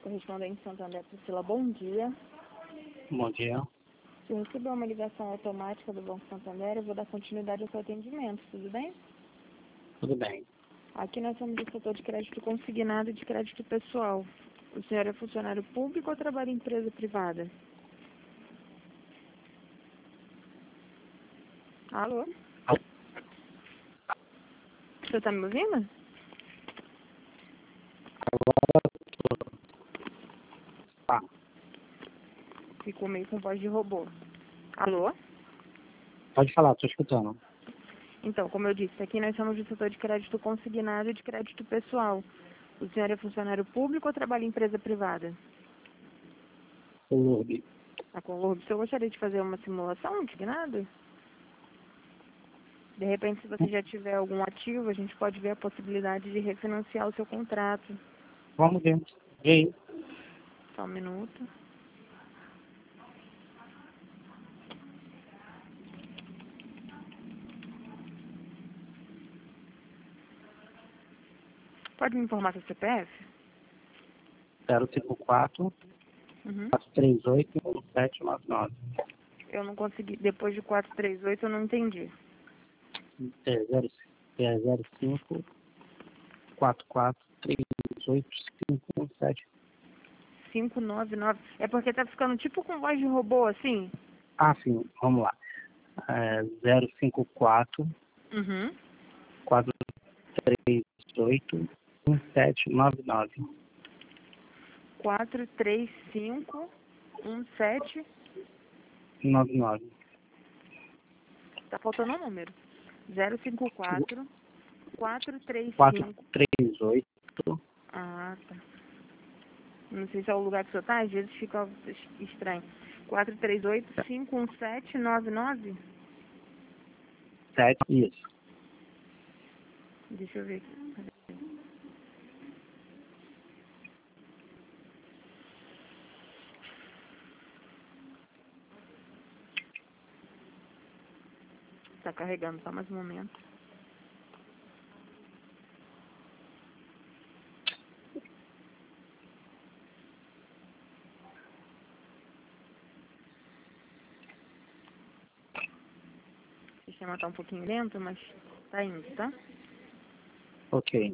correspondente Santander Priscila, bom dia. Bom dia. Se eu receber uma ligação automática do Banco Santander, eu vou dar continuidade ao seu atendimento, tudo bem? Tudo bem. Aqui nós somos do setor de crédito consignado e de crédito pessoal. O senhor é funcionário público ou trabalha em empresa privada? Alô? Você está me ouvindo? Ah, Ficou meio com voz de robô. Alô? pode falar, estou escutando. Então, como eu disse, aqui nós somos do setor de crédito consignado e de crédito pessoal. O senhor é funcionário público ou trabalha em empresa privada? O Lourdes. A Colurb, o senhor gostaria de fazer uma simulação consignado? De repente, se você já tiver algum ativo, a gente pode ver a possibilidade de refinanciar o seu contrato. Vamos ver. E aí? Só um minuto. Pode me informar seu CPF? 054 Uhum. 438 1799. Eu não consegui. Depois de 438, eu não entendi. É 05 44 38 517. 599. É porque tá ficando tipo com voz de robô, assim? Ah, sim, vamos lá. 054 Uhum. 438 1799. 435 17. 99. Tá faltando um número. 054 435. 438 Ah, tá. Não sei se é o lugar que o senhor tá, às vezes fica estranho. 438-51799? 7. Isso. Deixa eu ver aqui. Tá carregando, só mais um momento. O sistema tá um pouquinho lento, mas tá indo, tá? Ok.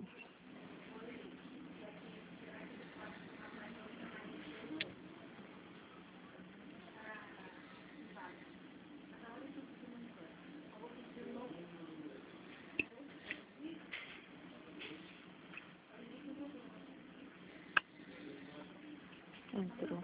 Entrou.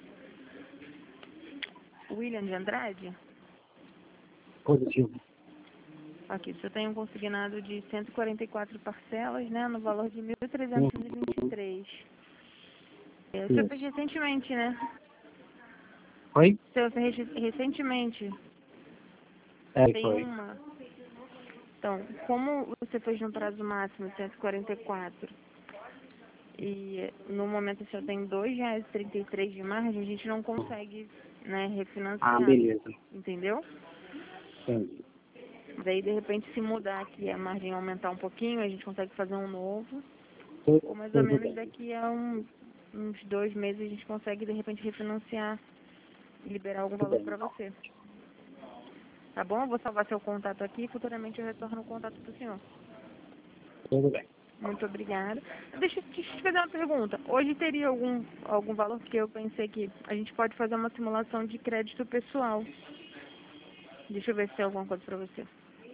William de Andrade? Positivo. Aqui, o senhor tem um consignado de 144 parcelas, né, no valor de Uhum. 1.323. O senhor fez recentemente, né? Oi? O senhor fez recentemente. Tem Foi. uma. Então, como você fez no prazo máximo 144 e no momento o senhor tem R$2,33 de margem, a gente não consegue, né, Ah, refinanciar, beleza. entendeu? Entendi. Daí, de repente, se mudar aqui, a margem aumentar um pouquinho, a gente consegue fazer um novo, ou mais ou Tudo menos bem. daqui a uns 2 meses a gente consegue, de repente, refinanciar e liberar algum Tudo valor bem, para então. você. Tá bom? Eu vou salvar seu contato aqui e futuramente eu retorno o contato do senhor. Tudo bem. Muito obrigada. Deixa eu te fazer uma pergunta. Hoje teria algum valor, porque eu pensei que a gente pode fazer uma simulação de crédito pessoal. Deixa eu ver se tem alguma coisa para você.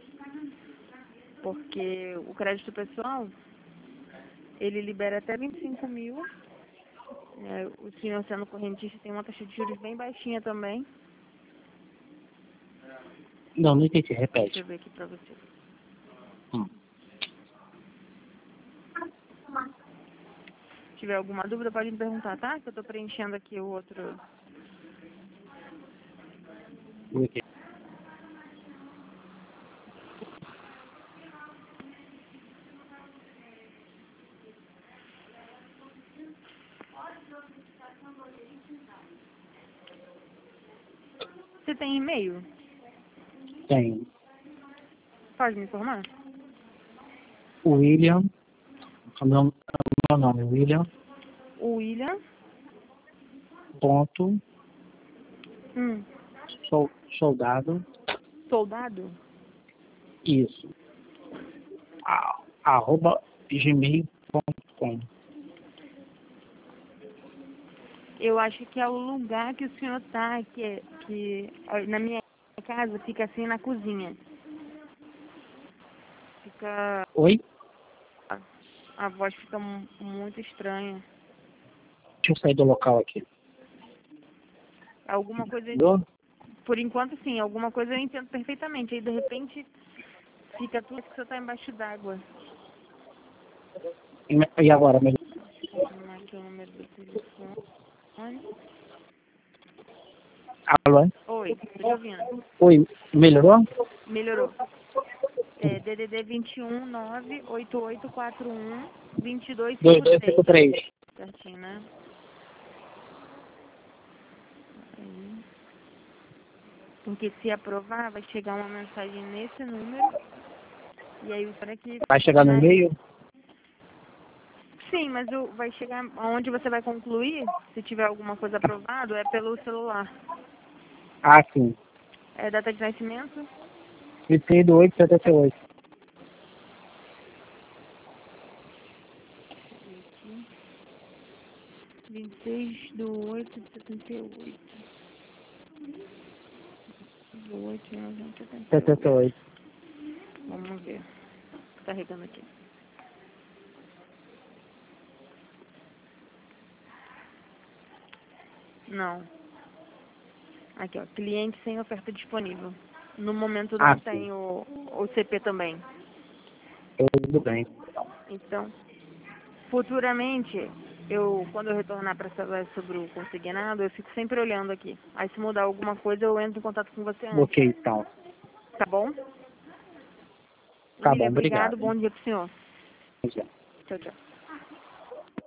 Porque o crédito pessoal, ele libera até 25 mil. O senhor sendo correntista tem uma taxa de juros bem baixinha também. Não entendi. Deixa Repete. eu ver aqui para você. Hum. Se tiver alguma dúvida, pode me perguntar, tá? Que eu estou preenchendo aqui o outro. Ok. Você tem e-mail? Tem Pode me informar? o William. O meu nome é William. O William. ponto Hum. soldado, Soldado? isso, arroba gmail.com. Eu acho que é o lugar que o senhor tá, que na minha casa fica assim na cozinha. Fica. Oi? A voz fica muito estranha. Deixa eu sair do local aqui. Alguma coisa. Entendeu? Por enquanto, sim, alguma coisa eu entendo perfeitamente. Aí, de repente, fica tudo que o senhor tá embaixo d'água. E agora, melhor? Vou arrumar aqui o número do telefone. Alô? Oi, tô te ouvindo. Oi, melhorou? Melhorou. É DDD 21 98841 2253. 2253. Certinho, né? Aí. Porque se aprovar, vai chegar uma mensagem nesse número. E aí o cara que. Vai chegar no e-mail? Sim, mas vai chegar onde você vai concluir, se tiver alguma coisa aprovado, é pelo celular. Ah, sim. É data de nascimento? 26 de 8 de 78. Deixa eu ver aqui. 26/8/78. 8/1978. 78. Vamos ver. Tô carregando aqui. Não. Aqui, ó. Cliente sem oferta disponível. No momento Ah, não sim. tem o CP também. Tudo bem. Então, futuramente, quando eu retornar para saber sobre o consignado, eu fico sempre olhando aqui. Aí se mudar alguma coisa, eu entro em contato com você antes. Ok, então. Tá bom? Tá William, bom, obrigado. obrigado. Bom dia pro senhor. Tchau. Tchau, tchau.